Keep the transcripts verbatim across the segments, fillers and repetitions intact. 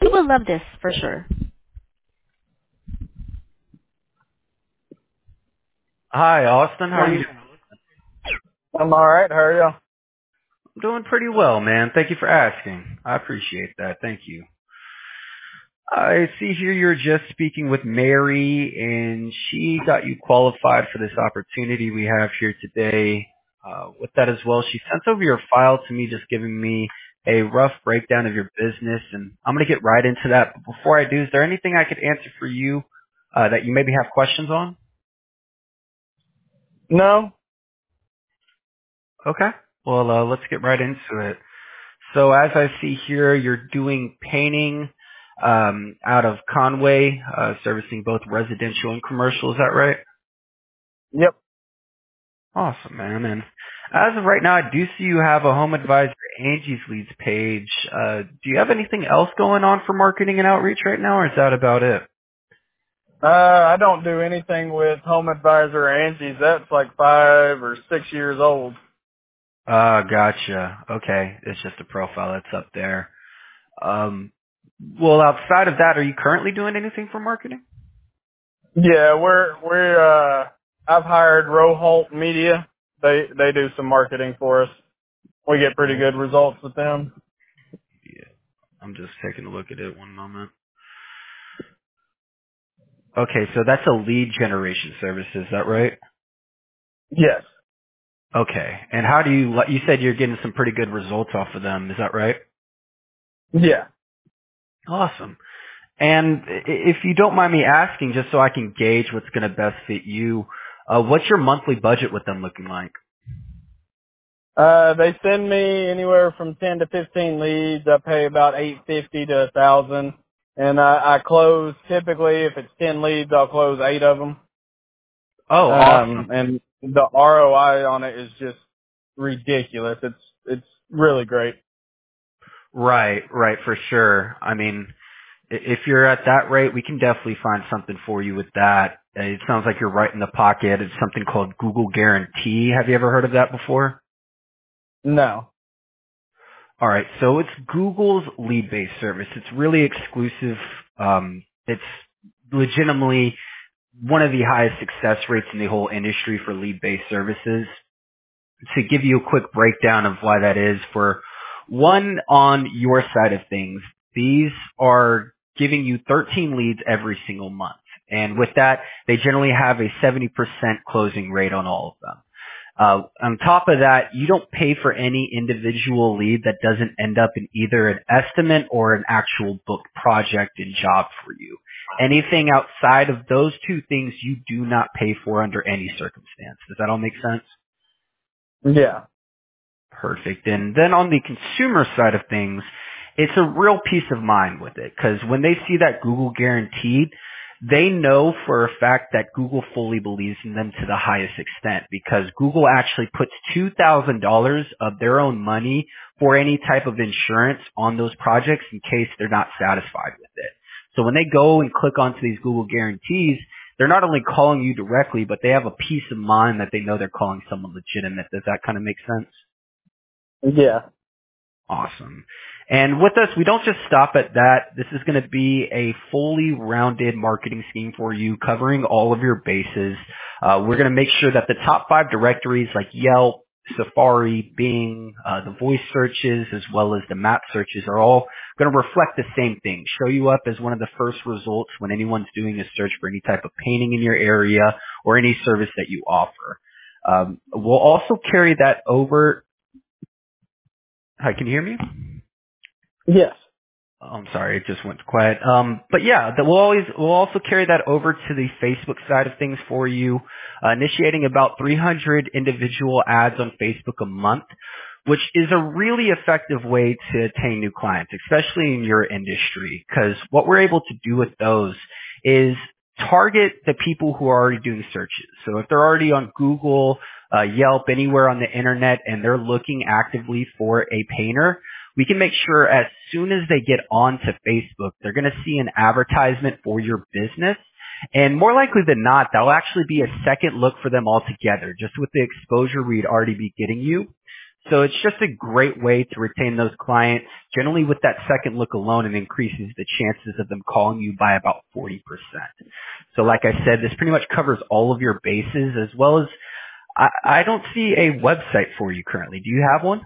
You will love this for sure. Hi, Austin. How are you Um, doing? I'm all right. How are you? I'm doing pretty well, man. Thank you for asking. I appreciate that. Thank you. I see here you're just speaking with Mary, and she got you qualified for this opportunity we have here today. Uh, with that as well, she sent over your file to me, just giving me a rough breakdown of your business, and I'm going to get right into that. But before I do, is there anything I could answer for you uh, that you maybe have questions on? No. Okay. Well, uh, let's get right into it. So as I see here, you're doing painting um, out of Conway, uh, servicing both residential and commercial. Is that right? Yep. Awesome, man. And as of right now, I do see you have a Home Advisor Angie's Leads page. Uh, do you have anything else going on for marketing and outreach right now, or is that about it? Uh, I don't do anything with Home Advisor Angie's. That's like five or six years old. Ah, gotcha. Okay, it's just a profile that's up there. Um, well, outside of that, are you currently doing anything for marketing? Yeah, we're we're uh, I've hired Roholt Media. They they do some marketing for us. We get pretty good results with them. Yeah, I'm just taking a look at it. One moment. Okay, so that's a lead generation service, is that right? Yes. Okay. And how do you, you said you're getting some pretty good results off of them, is that right? Yeah. Awesome. And i- if you don't mind me asking, just so I can gauge what's going to best fit you, uh, what's your monthly budget with them looking like? Uh, they send me anywhere from ten to fifteen leads. I pay about eight fifty to a thousand, and I, I close typically if it's ten leads, I'll close eight of them. Oh, awesome. Um, and the R O I on it is just ridiculous. It's it's really great. Right, right, for sure. I mean, i- if you're at that rate, we can definitely find something for you with that. Uh, It sounds like you're right in the pocket. It's something called Google Guarantee. Have you ever heard of that before? No. All right, so it's Google's lead-based service. It's really exclusive. Um, it's legitimately one of the highest success rates in the whole industry for lead-based services. To give you a quick breakdown of why that is, for one on your side of things, these are giving you thirteen leads every single month. And with that, they generally have a seventy percent closing rate on all of them. Uh, on top of that, you don't pay for any individual lead that doesn't end up in either an estimate or an actual booked project and job for you. Anything outside of those two things you do not pay for under any circumstance. Does that all make sense? Yeah. Perfect. And then on the consumer side of things, it's a real peace of mind with it because when they see that Google guaranteed, they know for a fact that Google fully believes in them to the highest extent because Google actually puts two thousand dollars of their own money for any type of insurance on those projects in case they're not satisfied with it. So when they go and click onto these Google guarantees, they're not only calling you directly, but they have a peace of mind that they know they're calling someone legitimate. Does that kind of make sense? Yeah. Awesome. And with us, we don't just stop at that. This is going to be a fully rounded marketing scheme for you, covering all of your bases. Uh, we're going to make sure that the top five directories like Yelp, Safari, Bing, uh, the voice searches, as well as the map searches are all going to reflect the same thing. Show you up as one of the first results when anyone's doing a search for any type of painting in your area or any service that you offer. Um, we'll also carry that over. Hi, can you hear me? Yes. Oh, I'm sorry, it just went quiet. Um, but yeah, that we'll always we'll also carry that over to the Facebook side of things for you, uh, initiating about three hundred individual ads on Facebook a month, which is a really effective way to attain new clients, especially in your industry. Because what we're able to do with those is target the people who are already doing searches. So if they're already on Google, uh, Yelp, anywhere on the internet, and they're looking actively for a painter, we can make sure as soon as they get onto Facebook, they're going to see an advertisement for your business. And more likely than not, that'll actually be a second look for them altogether, just with the exposure we'd already be getting you. So it's just a great way to retain those clients. Generally with that second look alone, it increases the chances of them calling you by about forty percent. So like I said, this pretty much covers all of your bases as well as I, I don't see a website for you currently. Do you have one?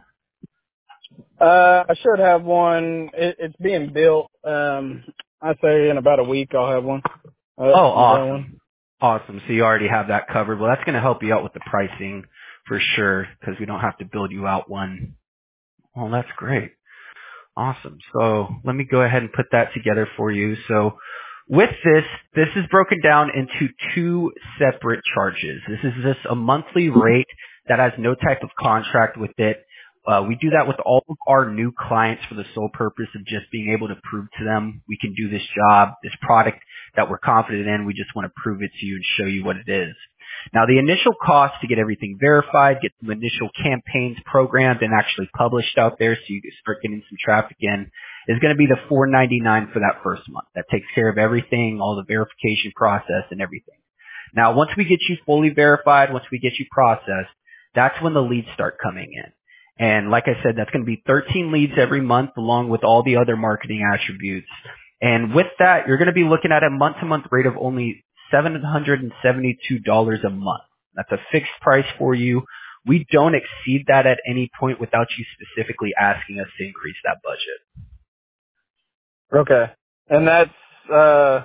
Uh, I should have one. It, it's being built. Um, I say in about a week I'll have one. Uh, Oh, I'm going. awesome. Awesome. So you already have that covered. Well, that's going to help you out with the pricing for sure because we don't have to build you out one. Well, that's great. Awesome. So let me go ahead and put that together for you. So with this, this is broken down into two separate charges. This is just a monthly rate that has no type of contract with it. Uh, we do that with all of our new clients for the sole purpose of just being able to prove to them we can do this job, this product that we're confident in. We just want to prove it to you and show you what it is. Now, the initial cost to get everything verified, get some initial campaigns programmed and actually published out there so you can start getting some traffic in, is going to be the four ninety-nine for that first month. That takes care of everything, all the verification process and everything. Now, once we get you fully verified, once we get you processed, that's when the leads start coming in. And like I said, that's going to be thirteen leads every month along with all the other marketing attributes. And with that, you're going to be looking at a month-to-month rate of only seven hundred seventy-two dollars a month. That's a fixed price for you. We don't exceed that at any point without you specifically asking us to increase that budget. Okay. And that's, uh,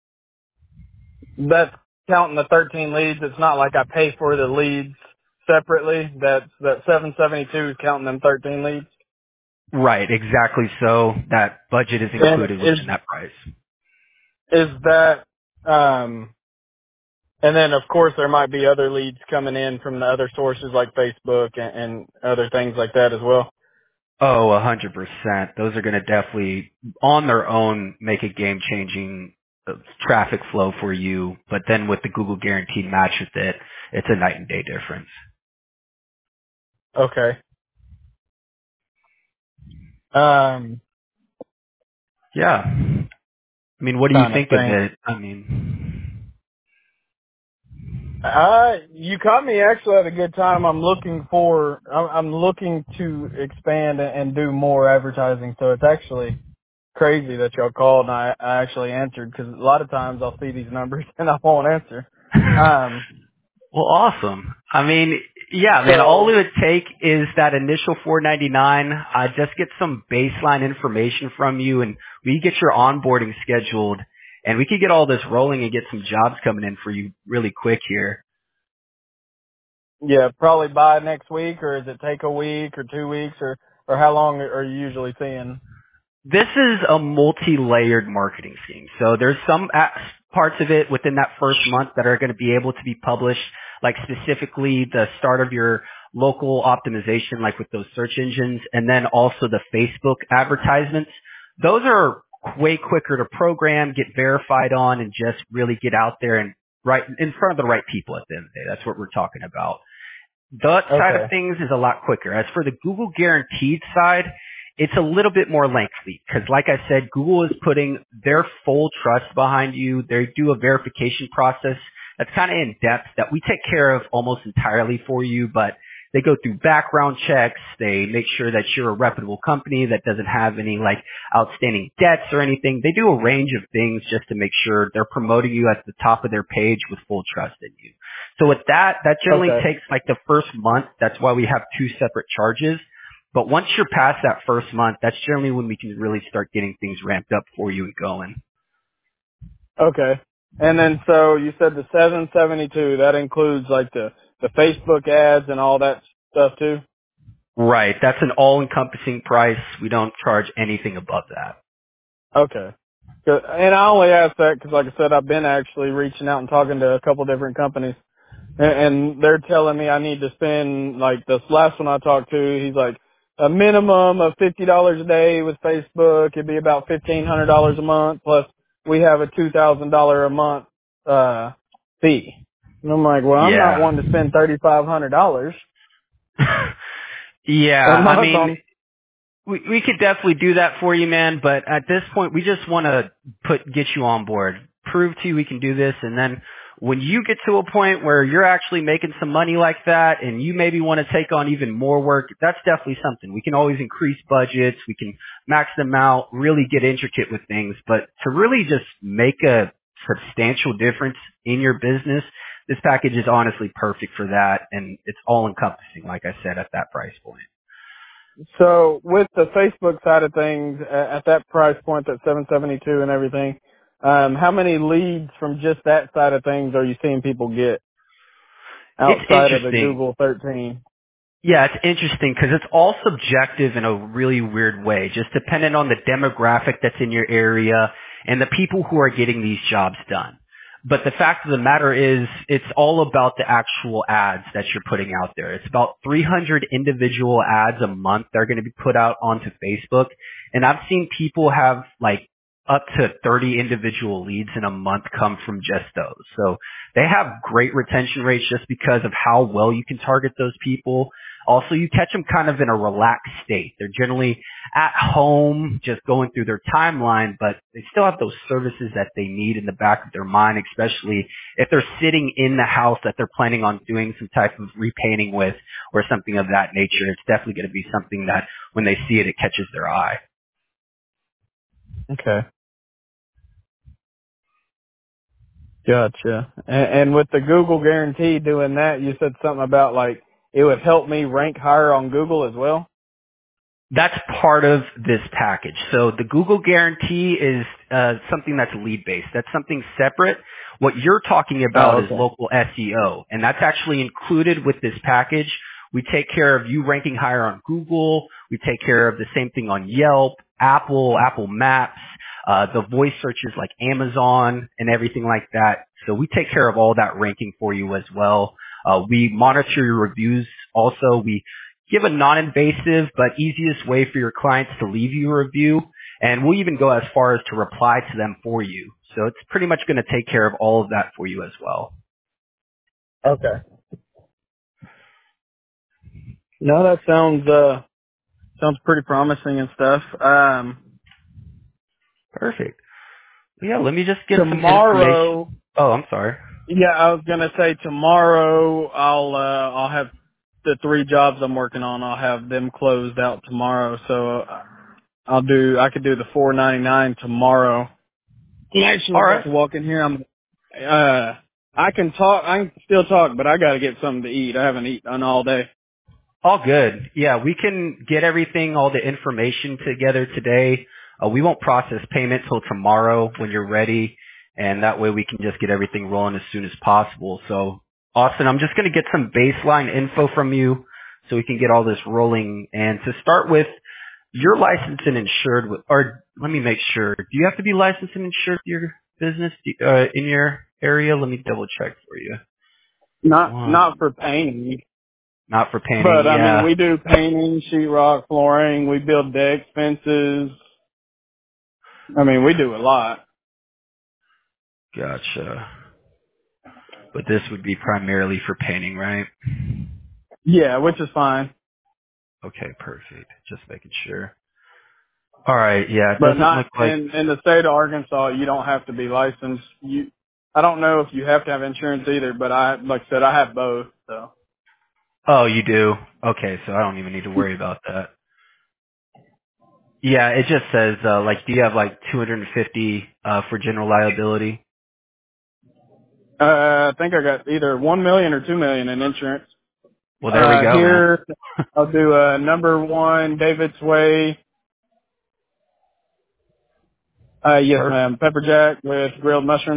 that's counting the thirteen leads. It's not like I pay for the leads separately. That's, that seven seventy-two is counting them thirteen leads. Right, exactly so. That budget is And included is, within that price. is that, um, and then of course there might be other leads coming in from the other sources like Facebook and, and other things like that as well. Oh, a hundred percent. Those are going to definitely, on their own, make a game-changing uh, traffic flow for you. But then with the Google Guaranteed Match with it, it's a night and day difference. Okay. Um, Yeah. I mean, what do you trying to think of think. it? I mean, Uh, you caught me actually at a good time. I'm looking for, I'm, I'm looking to expand and, and do more advertising. So it's actually crazy that y'all called and I, I actually answered because a lot of times I'll see these numbers and I won't answer. Um, well, awesome. I mean, yeah, man, all it so would take is that initial four ninety-nine. I just get some baseline information from you and we get your onboarding scheduled and we could get all this rolling and get some jobs coming in for you really quick here. yeah, probably by next week or does it take a week or two weeks or, or how long are you usually seeing? This is a multi-layered marketing scheme. So there's some a- parts of it within that first month that are going to be able to be published, like specifically the start of your local optimization, like with those search engines, and then also the Facebook advertisements. Those are way quicker to program, get verified on, and just really get out there and right in front of the right people at the end of the day. That's what we're talking about. That side of Okay. things is a lot quicker. As for the Google Guaranteed side, it's a little bit more lengthy because, like I said, Google is putting their full trust behind you. They do a verification process that's kind of in depth that we take care of almost entirely for you, but they go through background checks. They make sure that you're a reputable company that doesn't have any like outstanding debts or anything. They do a range of things just to make sure they're promoting you at the top of their page with full trust in you. So with that, that generally Okay. takes like the first month. That's why we have two separate charges. But once you're past that first month, that's generally when we can really start getting things ramped up for you and going. Okay. And then so you said the seven seventy-two, that includes like the, the Facebook ads and all that stuff too? Right. That's an all-encompassing price. We don't charge anything above that. Okay. 'Cause- And I only asked that because like I said, I've been actually reaching out and talking to a couple different companies and, and they're telling me I need to spend like this last one I talked to, he's like a minimum of fifty dollars a day with Facebook. It'd be about fifteen hundred dollars a month plus we have a two thousand dollars a month, uh, fee. And I'm like, well, I'm not Yeah. wanting to spend thirty-five hundred dollars yeah. a I month mean, on, we, we could definitely do that for you, man. But at this point, we just want to put, get you on board, prove to you we can do this. And then when you get to a point where you're actually making some money like that and you maybe want to take on even more work, that's definitely something. We can always increase budgets. We can max them out, really get intricate with things. But to really just make a substantial difference in your business, this package is honestly perfect for that. And it's all encompassing, like I said, at that price point. So with the Facebook side of things, a- at that price point, that seven seventy-two and everything, um, how many leads from just that side of things are you seeing people get It's outside of the interesting. Google thirteen? Yeah, it's interesting because it's all subjective in a really weird way, just dependent on the demographic that's in your area and the people who are getting these jobs done. But the fact of the matter is, it's all about the actual ads that you're putting out there. It's about three hundred individual ads a month that are going to be put out onto Facebook. And I've seen people have like up to thirty individual leads in a month come from just those. So they have great retention rates just because of how well you can target those people. Also, you catch them kind of in a relaxed state. They're generally at home, just going through their timeline, but they still have those services that they need in the back of their mind, especially if they're sitting in the house that they're planning on doing some type of repainting with or something of that nature. It's definitely going to be something that when they see it, it catches their eye. Okay. Gotcha. And, and with the Google guarantee doing that, you said something about like it would help me rank higher on Google as well? That's part of this package. So the Google guarantee is uh, something that's lead based. That's something separate. What you're talking Oh, about is okay. local S E O, and that's actually included with this package. We take care of you ranking higher on Google. We take care of the same thing on Yelp, Apple, Apple Maps, uh, the voice searches like Amazon and everything like that. So we take care of all that ranking for you as well. Uh, we monitor your reviews. Also, we give a non-invasive but easiest way for your clients to leave you a review, and we'll even go as far as to reply to them for you. So it's pretty much going to take care of all of that for you as well. Okay. No, that sounds uh sounds pretty promising and stuff. Um Perfect. Well, yeah, let me just get some information. tomorrow Oh, I'm sorry. yeah, I was gonna say tomorrow I'll uh I'll have the three jobs I'm working on, I'll have them closed out tomorrow. So uh, I'll do I could do the four ninety nine tomorrow. I'm actually All about right. to walk in here. I'm uh I can talk I can still talk, but I gotta get something to eat. I haven't eaten all day. All good. Yeah, we can get everything, all the information together today. Uh, we won't process payment till tomorrow when you're ready, and that way we can just get everything rolling as soon as possible. So, Austin, I'm just going to get some baseline info from you so we can get all this rolling. And to start with, you're licensed and insured with, or let me make sure. Do you have to be licensed and insured with your business uh, in your area? Let me double check for you. Not not One, for painting. not for painting. But I mean, Yeah, we do painting, sheetrock, flooring. We build decks, fences. I mean, we do a lot. gotcha. But this would be primarily for painting, right? Yeah, which is fine. Okay, perfect. Just making sure. All right, yeah, it But doesn't not look like. in in the state of Arkansas. You don't have to be licensed. You, I don't know if you have to have insurance either. But I, like I said, I have both. So Oh, you do. Okay, so I don't even need to worry about that. Yeah, it just says uh, like, do you have like two hundred fifty uh, for general liability? uh, I think I got either one million or two million in insurance. Well, there we Uh, go, man. here I'll do a number one David's Way. Uh, yes, Perfect. ma'am. Pepper jack with grilled mushrooms.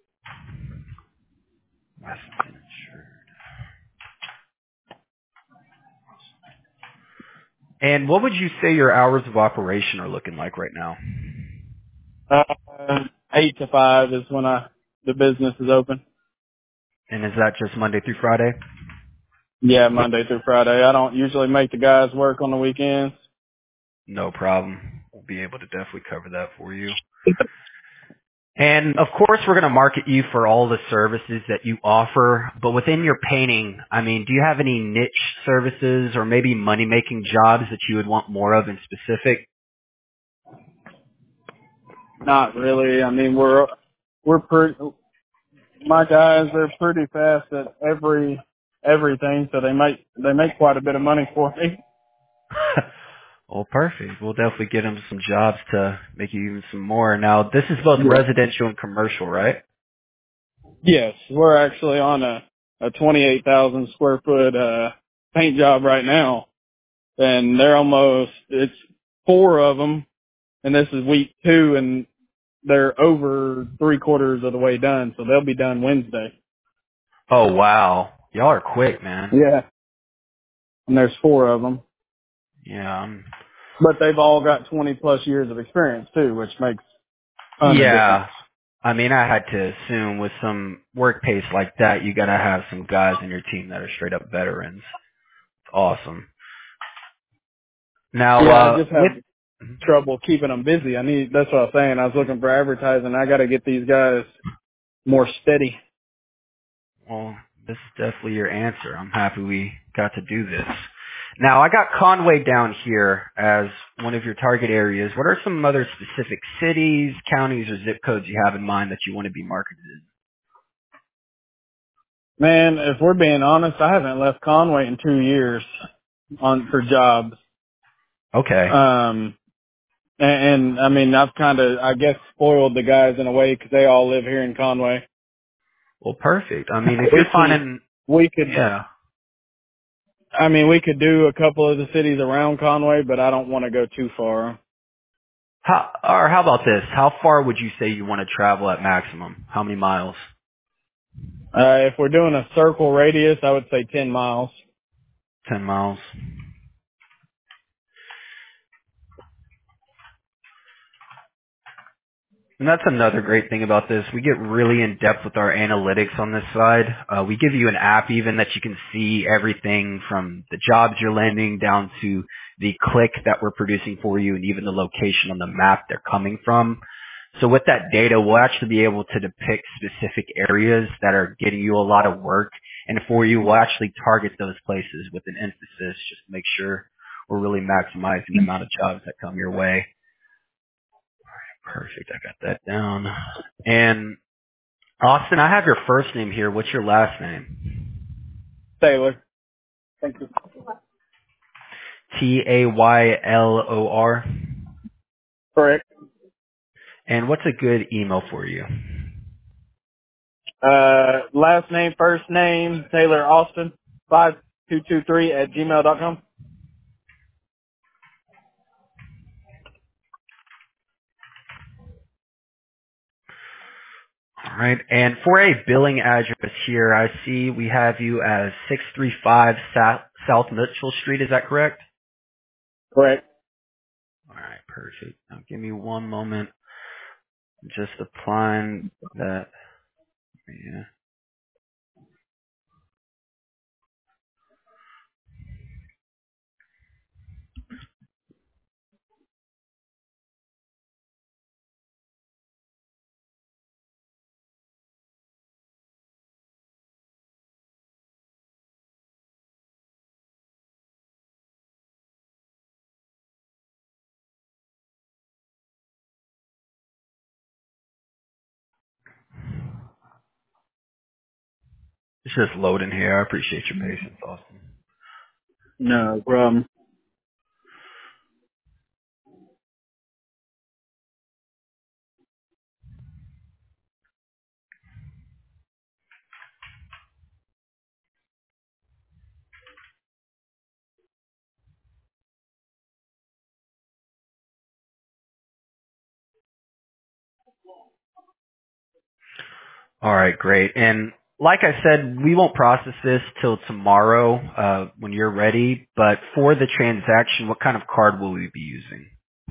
And what would you say your hours of operation are looking like right now? Uh, eight to five is when I the business is open. And is that just Monday through Friday? Yeah, Monday through Friday. I don't usually make the guys work on the weekends. No problem. We'll be able to definitely cover that for you. And of course, we're going to market you for all the services that you offer. But within your painting, I mean, do you have any niche services or maybe money-making jobs that you would want more of in specific? Not really. I mean, we're we're pretty my guys, they're pretty fast at every everything, so they make they make quite a bit of money for me. Well, perfect. We'll definitely get them some jobs to make you even some more. Now, this is both Yeah. residential and commercial, right? Yes, we're actually on a a twenty-eight thousand square foot uh paint job right now, and they're almost it's four of them, and this is week two, and they're over three quarters of the way done, so they'll be done Wednesday. Oh, wow. Y'all are quick, man. Yeah, and there's four of them, Yeah. I'm, but they've all got twenty plus years of experience too, which makes a ton of difference. yeah. I mean, I had to assume with some work pace like that, you gotta have some guys in your team that are straight up veterans. Awesome. Now, Yeah, I uh, just have with, trouble keeping them busy. I need that's what I was saying. I was looking for advertising. I got to get these guys more steady. well, this is definitely your answer. I'm happy we got to do this. Now, I got Conway down here as one of your target areas. What are some other specific cities, counties, or zip codes you have in mind that you want to be marketed in? Man, if we're being honest, I haven't left Conway in two years on for jobs. Okay. Um, and, and I mean, I've kind of, I guess, spoiled the guys in a way because they all live here in Conway. Well, perfect. I mean, if We you're could, finding, we could, yeah. I mean, we could do a couple of the cities around Conway, but I don't want to go too far. How, or how about this? How far would you say you want to travel at maximum? How many miles? Uh, if we're doing a circle radius, I would say ten miles. Ten miles. And that's another great thing about this. We get really in depth with our analytics on this side. Uh, we give you an app even that you can see everything from the jobs you're landing down to the click that we're producing for you and even the location on the map they're coming from. So with that data, we'll actually be able to depict specific areas that are getting you a lot of work. And for you, we'll actually target those places with an emphasis just to make sure we're really maximizing the amount of jobs that come your way. Perfect. I got that down. And Austin, I have your first name here. What's your last name? Taylor. Thank you. T A Y L O R. Correct. And what's a good email for you? Uh, last name, first name, Taylor Austin, five two two three at gmail dot com. All right. And for a billing address here, I see we have you as six three five South, South Mitchell Street. Is that correct? Correct. All right. Perfect. Now give me one moment. Just applying that. Yeah. It's just loading here. I appreciate your patience, Austin. No problem. All right, great. And like I said, we won't process this till tomorrow uh, when you're ready. But for the transaction, what kind of card will we be using?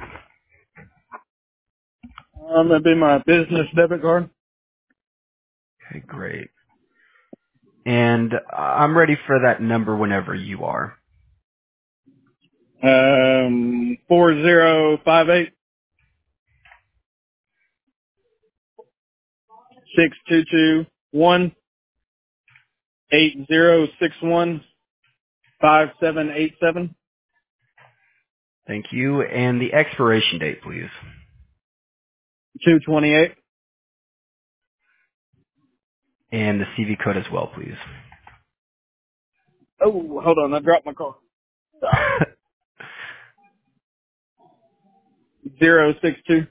Um, that'd be my business debit card. Okay, great. And I'm ready for that number whenever you are. Um, four zero five eight six two two one eight zero six one five seven eight seven Thank you. And the expiration date, please. two twenty eight. And the C V code as well, please. Oh, hold on, I dropped my car. Zero six two.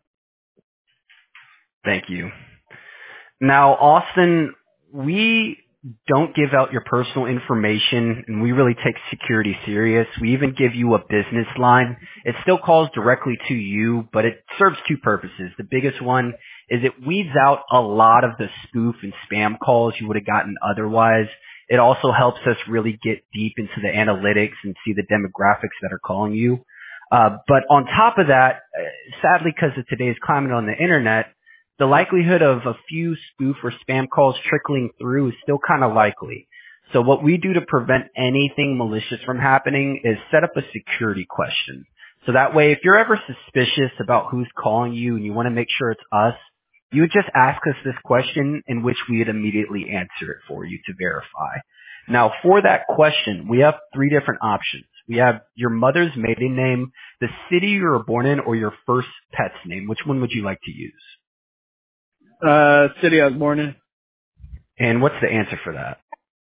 Thank you. Now, Austin, we don't give out your personal information, and we really take security serious. We even give you a business line. It still calls directly to you, but it serves two purposes. The biggest one is it weeds out a lot of the spoof and spam calls you would have gotten otherwise. It also helps us really get deep into the analytics and see the demographics that are calling you. Uh, but on top of that, uh, sadly, because of today's climate on the internet, the likelihood of a few spoof or spam calls trickling through is still kind of likely. So what we do to prevent anything malicious from happening is set up a security question. So that way, if you're ever suspicious about who's calling you and you want to make sure it's us, you would just ask us this question in which we would immediately answer it for you to verify. Now, for that question, we have three different options. We have your mother's maiden name, the city you were born in, or your first pet's name. Which one would you like to use? Uh, city I was born in. And what's the answer for that?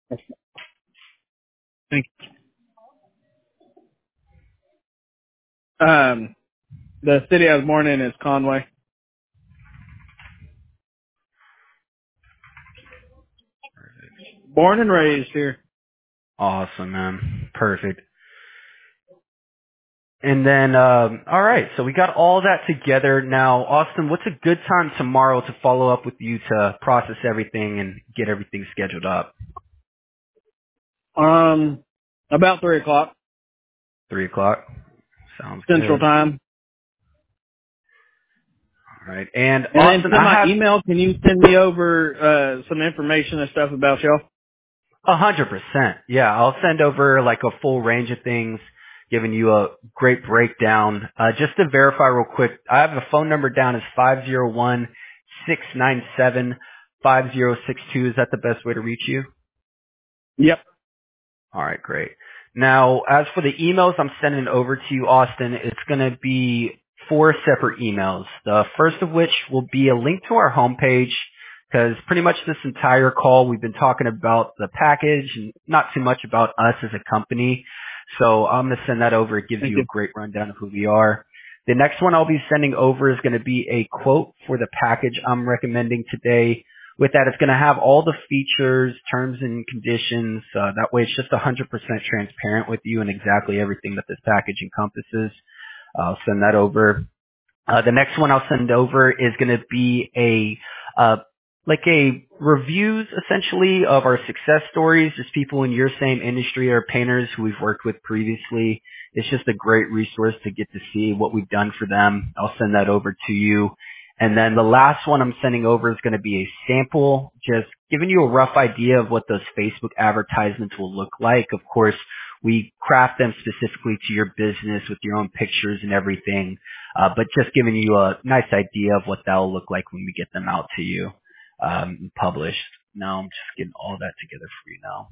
Thank you. Um, the city I was born in is Conway. Born and raised here. Awesome, man. Perfect. And then, um, all right, so we got all that together. Now, Austin, what's a good time tomorrow to follow up with you to process everything and get everything scheduled up? Um, about three o'clock Three o'clock? Sounds Central good. Time. All right. And, And then Austin, to I my have email, can you send me over uh some information and stuff about y'all? a hundred percent. Yeah, I'll send over like a full range of things, giving you a great breakdown. Uh, just to verify real quick, I have a phone number down as five zero one six nine seven five zero six two. Is that the best way to reach you? Yep. All right, great. Now, as for the emails I'm sending over to you, Austin, it's going to be four separate emails. The first of which will be a link to our homepage, because pretty much this entire call we've been talking about the package and not too much about us as a company. So I'm going to send that over. It gives Thank you a you. great rundown of who we are. The next one I'll be sending over is going to be a quote for the package I'm recommending today. With that, it's going to have all the features, terms and conditions. Uh, that way it's just one hundred percent transparent with you and exactly everything that this package encompasses. I'll send that over. Uh, the next one I'll send over is going to be a, uh, like a reviews essentially of our success stories, just people in your same industry or painters who we've worked with previously. It's just a great resource to get to see what we've done for them. I'll send that over to you. And then the last one I'm sending over is going to be a sample, just giving you a rough idea of what those Facebook advertisements will look like. Of course, we craft them specifically to your business with your own pictures and everything. Uh, but just giving you a nice idea of what that'll look like when we get them out to you, um, published. Now I'm just getting all that together for you now.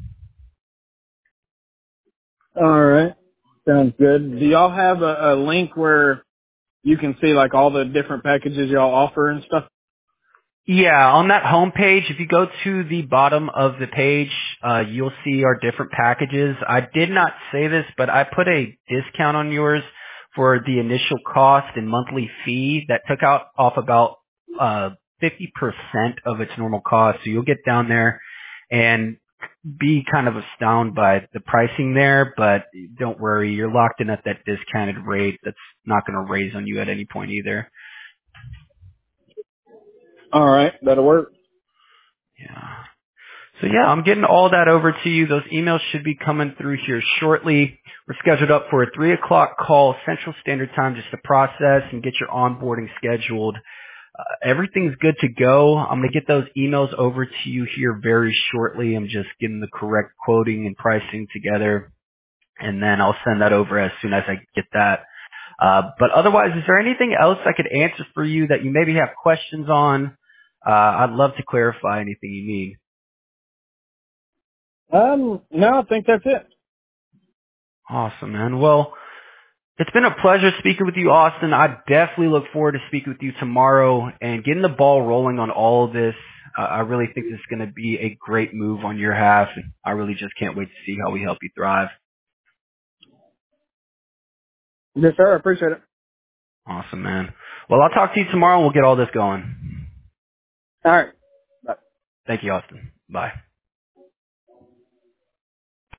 All right. Sounds good. Do y'all have a, a link where you can see like all the different packages y'all offer and stuff? Yeah, on that home page, if you go to the bottom of the page, uh, you'll see our different packages. I did not say this, but I put a discount on yours for the initial cost and monthly fee that took out off about uh, fifty percent of its normal cost. So you'll get down there and be kind of astounded by the pricing there, but don't worry, you're locked in at that discounted rate. That's not going to raise on you at any point either. All right, that'll work. Yeah. So yeah, I'm getting all that over to you. Those emails should be coming through here shortly. We're scheduled up for a three o'clock call Central Standard Time just to process and get your onboarding scheduled. Uh, everything's good to go. I'm going to get those emails over to you here very shortly. I'm just getting the correct quoting and pricing together, and then I'll send that over as soon as I get that. Uh, but otherwise, is there anything else I could answer for you that you maybe have questions on? Uh, I'd love to clarify anything you need. Um, no, I think that's it. Awesome, man. Well, it's been a pleasure speaking with you, Austin. I definitely look forward to speaking with you tomorrow and getting the ball rolling on all of this. Uh, I really think this is going to be a great move on your half, and I really just can't wait to see how we help you thrive. Yes, sir. I appreciate it. Awesome, man. Well, I'll talk to you tomorrow, and we'll get all this going. All right. Bye. Thank you, Austin. Bye.